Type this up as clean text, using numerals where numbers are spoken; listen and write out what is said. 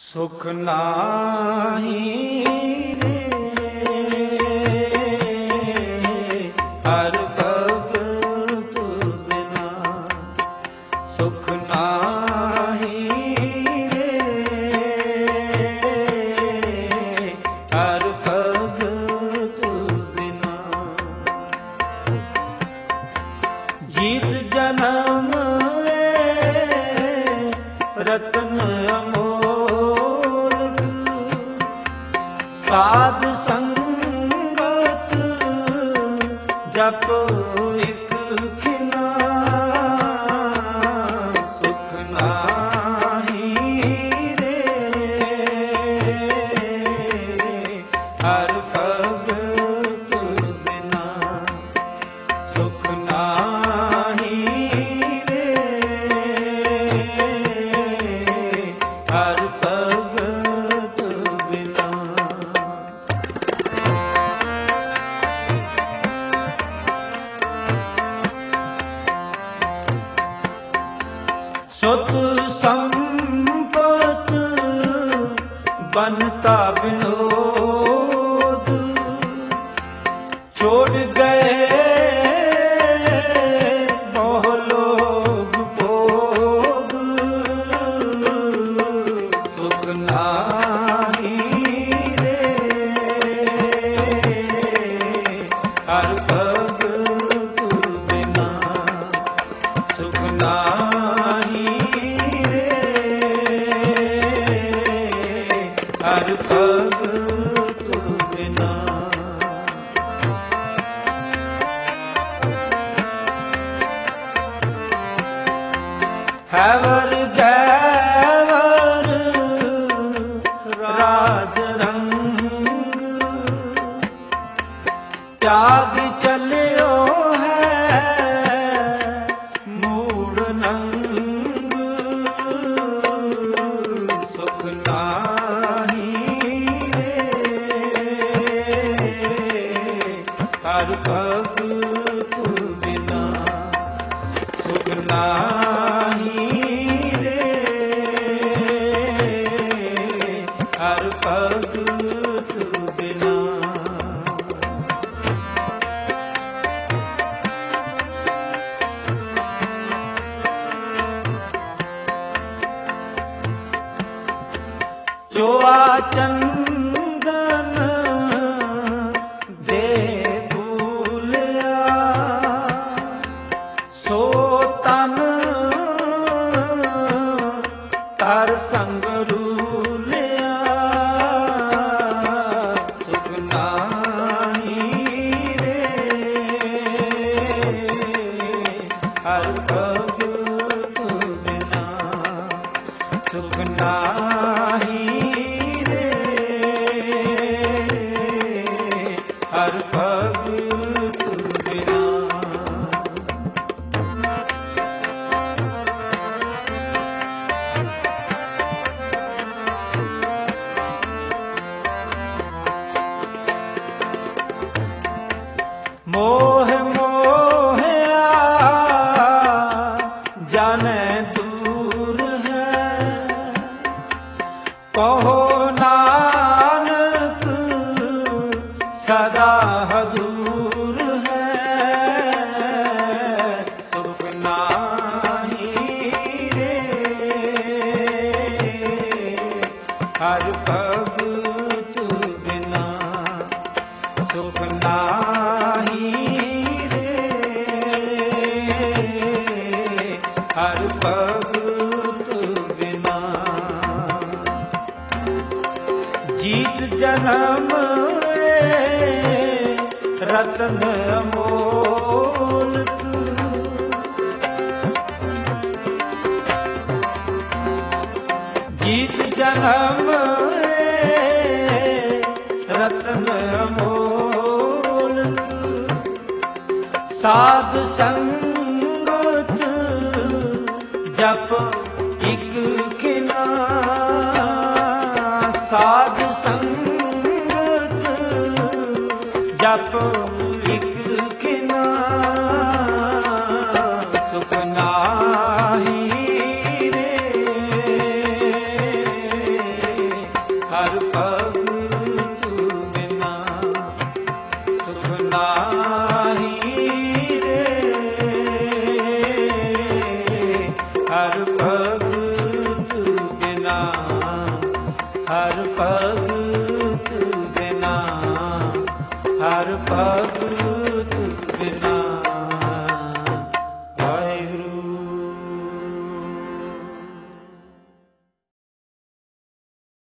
ਸੁਖ ਨਾਹੀ ਰੇ ਹਰਿ ਭਗਤ ਬਿਨਾ। ਸੁਖ ਨਾਹੀ ਰੇ ਹਰਿ ਭਗਤ ਬਿਨਾ। ਜੀਤ ਜਨਮ ਰਤਨ ਅਮੋਲਕ ਸਾਧ ਸੰਗਤ ਜਪ ਇਕ ਖਿਨਾ। ਸੁਖ ਨਾਹੀ ਰੇ ਹਰਿ ਭਗਤ ਬਿਨਾ। ਸੁਖ ਨਾਹੀ ਰੇ ਹਰਿ ਭਗਤ ਬਿਨਾ। ਸੁਤ ਸੰਪਤ ਬਨਤਾ ਬਿਨੋਦ ਛੋੜ ਗਏ ਬਹੁ ਲੋਗ ਭੋਗ। ਸੁਖ ਨਾਹੀ ਰੇ ਹਰਿ ਭਗਤ ਬਿਨਾ। ਸੁਖ ਨਾਹੀ ਰੇ ਹਰਿ ਭਗਤ ਬਿਨਾ। ਹੈਵਰ ਗੈਵਰ ਰਾਜ ਰੰਗ ਤਿਆਗ ਚਲਿਓ ਹੈ ਮੂੜ ਨੰਗ। ਸੁਖ ਨਾਹੀ ਰੇ ਹਰਿ ਭਗਤ ਬਿਨਾ। ਸੁਖ ਨਾਹੀ ਰੇ ਹਰਿ ਭਗਤ ਬਿਨਾ। ਜੋ ਆ ਚੰਦਨ ਦੇ ਭੂਲਿਆ ਸੋ ਤਨ ਤਰ ਸੰਗ ਰੂਲਿਆ। ਸੁਖ ਨਾਹੀ ਰੇ ਹਰਿ ਭਗਤ ਬਿਨਾ। ਸੁਖ ਨਾਹੀ ਰੇ ਹਰਿ ਭਗਤ ਬਿਨਾ। ਮੋਹ ਮੋਹਿਆ ਜਾਣੈ ਦੂਰ ਹੈ ਕਹੋ ਨਾਨਕ ਸਦਾ ਹਜ਼ੂਰ ਹੈ। ਸੁਖ ਨਾਹੀ ਰੇ ਹਰਿ ਭਗਤ ਬਿਨਾ। ਸੁਖ ਨਾਹੀ ਰੇ ਹਰਿ ਭਗਤ ਬਿਨਾ। ਜੀਤ ਜਨਮ ਰਤਨ ਅਮੋਲਕ ਜੀਤ ਜਨਮ ਰਤਨ ਅਮੋਲਕ ਸਾਧ ਸੰਗਤ ਜਪ ਇਕ ਖਿਨਾ। ਸਾਧ ਸੰਗਤ ਜਪ ਇਕ ਖਿਨਾ। ਸੁਖ ਨਾਹੀ ਰੇ ਨਾਹੀ ਰੇ, ਹਰ ਭਗਤ ਬਿਨਾ, ਹਰ ਭਗਤ ਬਿਨਾ, ਹਰ ਭਗਤ